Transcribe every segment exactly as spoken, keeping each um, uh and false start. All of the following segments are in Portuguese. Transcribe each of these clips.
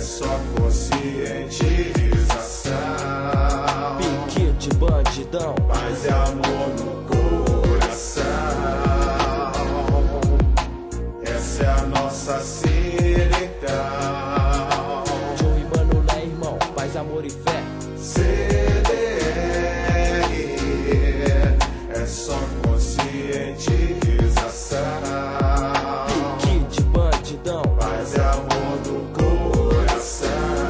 só conscientização. Pique de bandidão, paz e amor no coração. Essa é a nossa sirentão. Joe e Manulé, irmão, paz, amor e fé. C D R é só conscientização. Pique de bandidão, paz e amor no coração.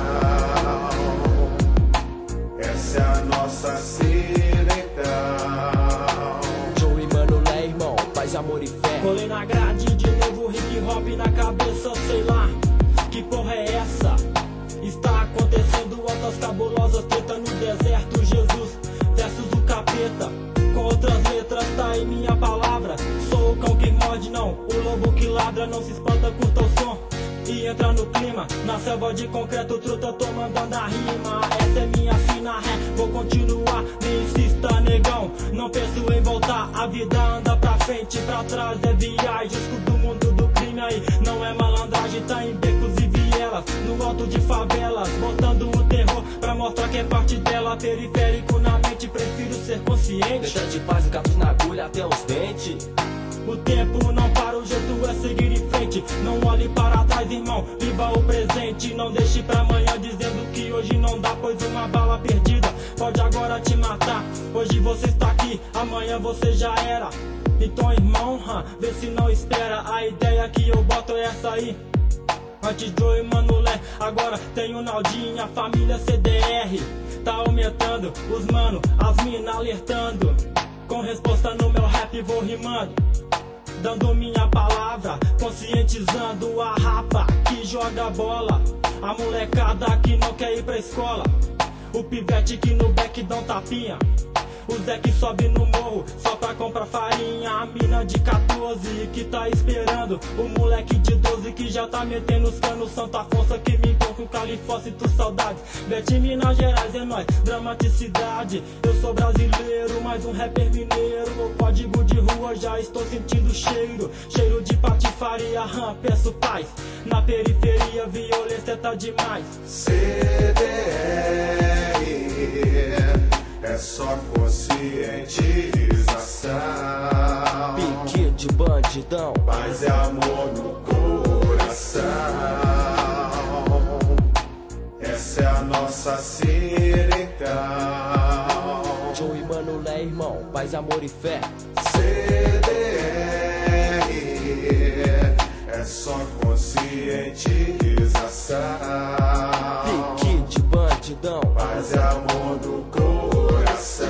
Essa é a nossa sirentão. Joe e Manulé, irmão, paz, amor e fé. Colei na grade de novo, hip hop na cabeça, sei lá que porra é essa. Está acontecendo altas cabulosas, treta no deserto, Jesus versus o capeta. Com outras letras tá em minha palavra. Sou o cão que morde, não, o lobo que ladra. Não se espanta, curta o som e entra no clima. Na selva de concreto, truta, tô mandando a rima. Essa é minha fina ré, vou continuar, nem insista, negão. Não penso em voltar, a vida anda pra frente, pra trás é viagem. Escudo o mundo do crime aí, não é malandragem. Tá em becos e vielas, no alto de favelas, botando o terror pra mostrar que é parte dela. Periférico na mente, prefiro ser consciente. Letra de paz, gatos na agulha até os dentes. O tempo não para, o jeito é seguir em frente. Não olhe para trás, irmão, viva o presente. Não deixe pra amanhã dizendo que hoje não dá, pois uma bala perdida pode agora te matar. Hoje você está aqui, amanhã você já era. Então, irmão, hum, vê se não espera. A ideia que eu boto é essa aí. Antes Joe e Manulé, agora tem o Naldinho, a família C D R. Tá aumentando, os mano, as mina alertando. Com resposta no meu rap vou rimando, dando minha palavra, conscientizando a rapa que joga bola, a molecada que não quer ir pra escola, o pivete que no back dá um tapinha, o Zé que sobe no morro só pra comprar farinha, a mina de quatorze que tá esperando, o moleque de doze que já tá metendo os canos, Santa Afonso que me encontra com Califócito, saudades, Bete Minas Gerais é nóis, dramaticidade, eu sou brasileiro, mais um rapper mineiro, o código de rua já estou sentindo cheiro, cheiro de patifaria, hum, peço paz, na periferia violência tá demais. C D R é só conscientização. Pique de bandidão, paz e amor no coração. Essa é a nossa sirentão. Joe e Manulé, irmão, paz, amor e fé. C D R é só conscientização. Pique de bandidão, paz e amor no coração.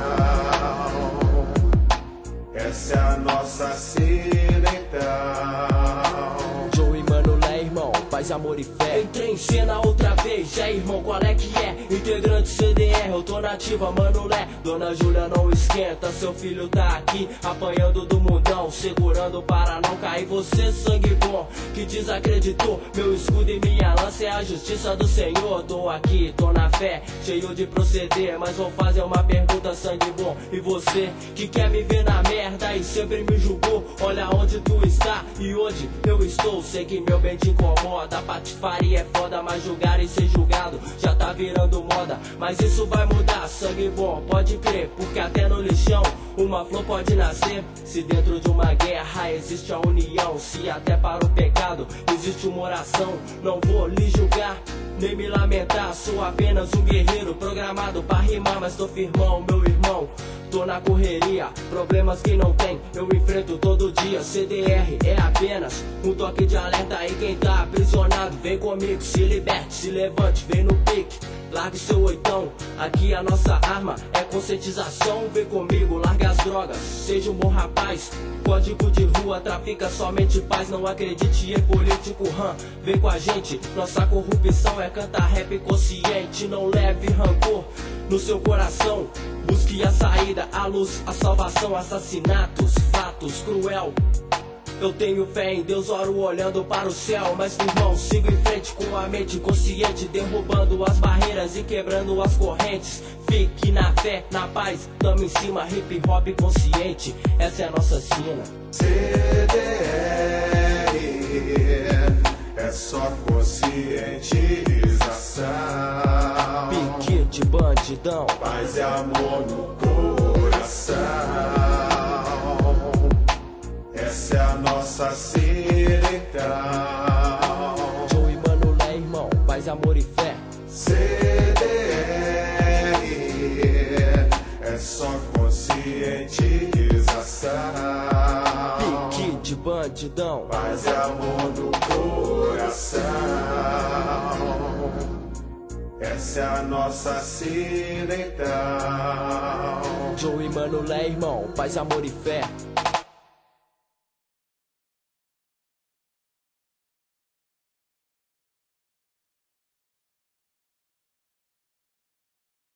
Essa é a nossa sirentão. Joe e Manulé, irmão, paz, amor e fé. Entrei em cena outra vez, já irmão, qual é que é? Integrante C D R, eu tô nativa, Manulé. Dona Júlia não esquenta, seu filho tá aqui, apanhando do mundão, segurando para não cair. Você, sangue bom, que desacreditou, meu escudo e minha lança é a justiça do Senhor. Tô aqui, tô na fé, cheio de proceder, mas vou fazer uma pergunta, sangue bom. E você, que quer me ver na merda e sempre me julgou, olha onde tu está e onde eu estou. Sei que meu bem te incomoda, patifaria é foda, mas julgar e ser julgado já tá virando moda. Mas isso vai mudar, sangue bom, pode crer, porque até no lixão uma flor pode nascer. Se dentro de uma guerra existe a união, se até para o pecado existe uma oração, não vou lhe julgar nem me lamentar, sou apenas um guerreiro programado pra rimar, mas tô firmão, meu irmão. Tô na correria, problemas que não tem, eu enfrento todo dia. C D R é apenas um toque de alerta, e quem tá aprisionado vem comigo, se liberte, se levante, vem no pique, largue seu oitão. Aqui a nossa arma é conscientização, vem comigo, largue as drogas, seja um bom rapaz. Código de rua, trafica somente paz, não acredite em político, hum, vem com a gente. Nossa corrupção é cantar rap consciente, não leve rancor no seu coração, busque a saída, a luz, a salvação. Assassinatos, fatos, cruel. Eu tenho fé em Deus, oro olhando para o céu. Mas irmão, sigo em frente com a mente consciente, derrubando as barreiras e quebrando as correntes. Fique na fé, na paz, tamo em cima, hip hop consciente, essa é a nossa sina. C D R é é só conscientização. Pique de bandidão, Paz e amor no coração. Essa é a nossa sina então. Joe e Manolé, irmão, paz, amor e fé. C D R é só conscientização. Pique de bandidão, Paz e amor no coração. Essa é a nossa sina então. Joe e Manolé, irmão, paz, amor e fé.